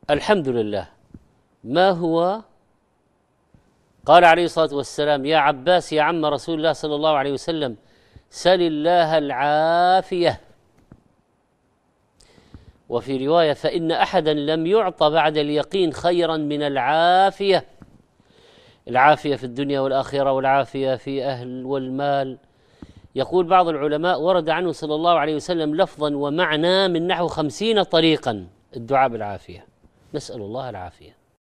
الحمد لله. ما هو؟ قال عليه الصلاة والسلام: يا عباس يا عم رسول الله صلى الله عليه وسلم، سل الله العافية. وفي رواية: فإن أحدا لم يعط بعد اليقين خيرا من العافية. العافية في الدنيا والآخرة، والعافية في أهل والمال. يقول بعض العلماء: ورد عنه صلى الله عليه وسلم لفظا ومعنى من نحو 50 طريقا الدعاء بالعافية. نسأل الله العافية.